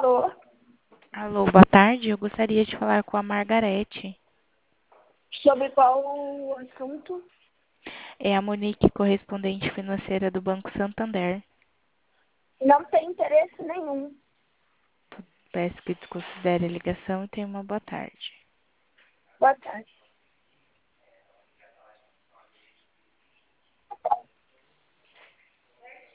Alô? Alô, boa tarde. Eu gostaria de falar com a Margarete. Sobre qual o assunto? É a Monique, correspondente financeira do Banco Santander. Não tem interesse nenhum. Peço que desconsidere a ligação e tenha uma boa tarde. Boa tarde.